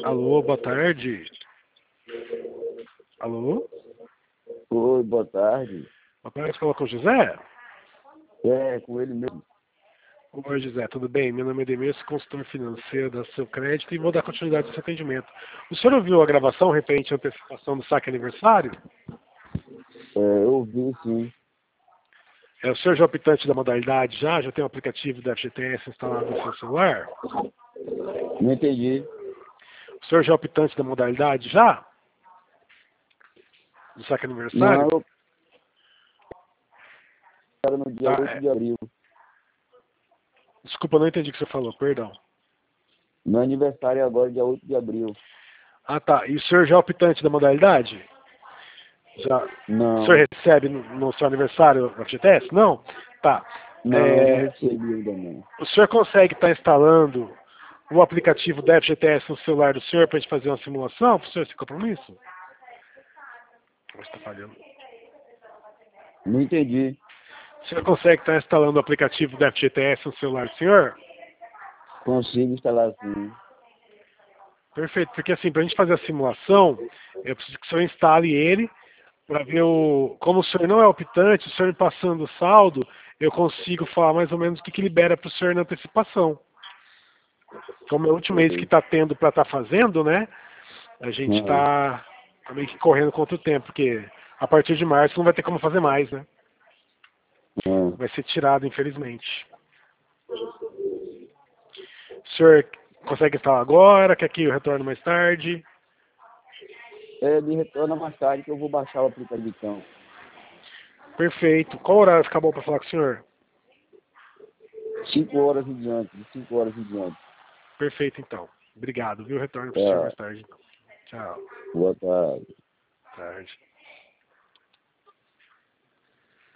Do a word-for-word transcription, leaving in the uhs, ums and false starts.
Alô, boa tarde. Alô? Oi, boa tarde. Boa tarde, fala com o José? É, com ele mesmo. Oi, José, tudo bem? Meu nome é Demir, sou consultor financeiro da Seu Crédito e vou dar continuidade ao seu atendimento. O senhor ouviu a gravação referente à antecipação do saque aniversário? É, eu vi sim. É, o senhor já é optante da modalidade já? Já tem o aplicativo da F G T S instalado no seu celular? Não entendi. O senhor já é optante da modalidade já? Do saque Não, aniversário? eu quero no dia Tá, oito é, de abril. desculpa, eu não entendi o que você falou, perdão. Meu aniversário é agora, dia oito de abril. Ah, tá. E o senhor já é optante da modalidade? Já, o Não, senhor recebe no, no seu aniversário a F G T S? Não? Tá. não, não É, recebi ainda não. o senhor consegue estar instalando o aplicativo da F G T S no celular do senhor para a gente fazer uma simulação para o senhor esse compromisso? Você está falhando. Não entendi. O senhor consegue estar instalando o aplicativo da F G T S no celular do senhor? Consigo instalar sim. Perfeito, porque assim, para a gente fazer a simulação, eu preciso que o senhor instale ele para ver o. Como o senhor não é optante, o senhor me passando o saldo, eu consigo falar mais ou menos o que, que libera para o senhor na antecipação. Como é o último mês que Sei. está tendo para estar fazendo, né? A gente Aham. está meio que correndo contra o tempo, porque a partir de março não vai ter como fazer mais, né? Ah. Vai ser tirado, infelizmente. O senhor consegue instalar agora? Quer que eu retorne mais tarde? É, me retorna mais tarde que eu vou baixar o aplicativo então. Perfeito. Qual horário fica bom para falar com o senhor? Cinco horas em diante, de cinco horas em diante. Perfeito, então. Obrigado, viu? Retorno para o senhor mais É, tarde. Então. Tchau. boa tarde. Tarde.